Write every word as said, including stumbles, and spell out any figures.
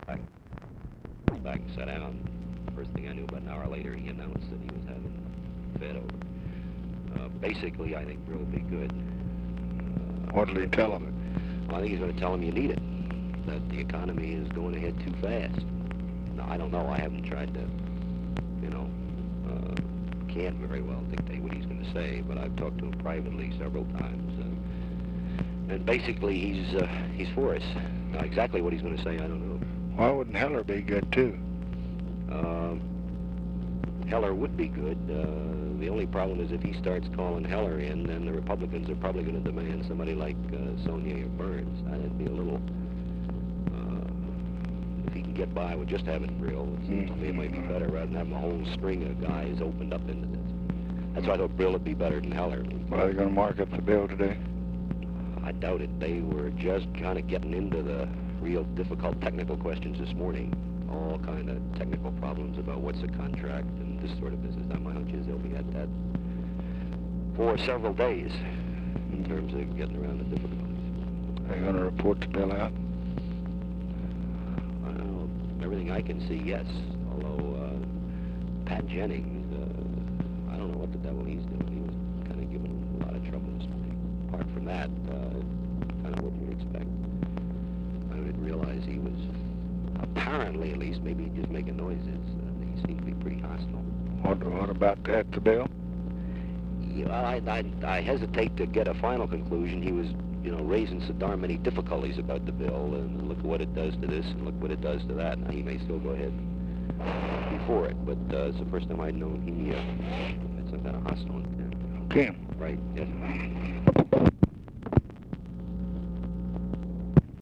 back, back and sat down. First thing I knew, about an hour later, he announced that he was having fed over. Uh, basically, I think Brill will be good. Uh, what did he tell him? Well, I think he's going to tell him you need it, that the economy is going ahead too fast. Now, I don't know. I haven't tried to, you know, uh, can't very well dictate what he's going to say, but I've talked to him privately several times. Uh, and basically, he's uh, he's for us. Now, exactly what he's going to say, I don't know. Why wouldn't Heller be good, too? Uh, Heller would be good. Uh, the only problem is if he starts calling Heller in, then the Republicans are probably going to demand somebody like uh, Sonia or Burns. That'd be a little... Uh, if he can get by with just having Brill, it seems to me it might be better rather than having a whole string of guys opened up into this. That's why I thought Brill would be better than Heller. Well, are they going to mark up the bill today? I doubt it. They were just kind of getting into the real difficult technical questions this morning. All kind of technical problems about what's a contract and this sort of business. Now, my hunch is they'll be at that for several days in terms of getting around the difficulties. Are they going to report the bill out? Well, everything I can see, yes. Although uh, Pat Jennings, uh, I don't know what the devil he's doing. He was kind of giving a lot of trouble this morning. Apart from that, uh, kind of what you'd expect. I didn't realize he was, apparently at least, maybe just making noises. Uh, he seemed to be pretty hostile. What, what about that, the bill? Yeah, I, I, I hesitate to get a final conclusion. He was, you know, raising so darn many difficulties about the bill, and look at what it does to this, and look what it does to that. Now, he may still go ahead before it, but uh, it's the first time I'd known he uh, had some kind of hostile intent. Okay. Right, yes.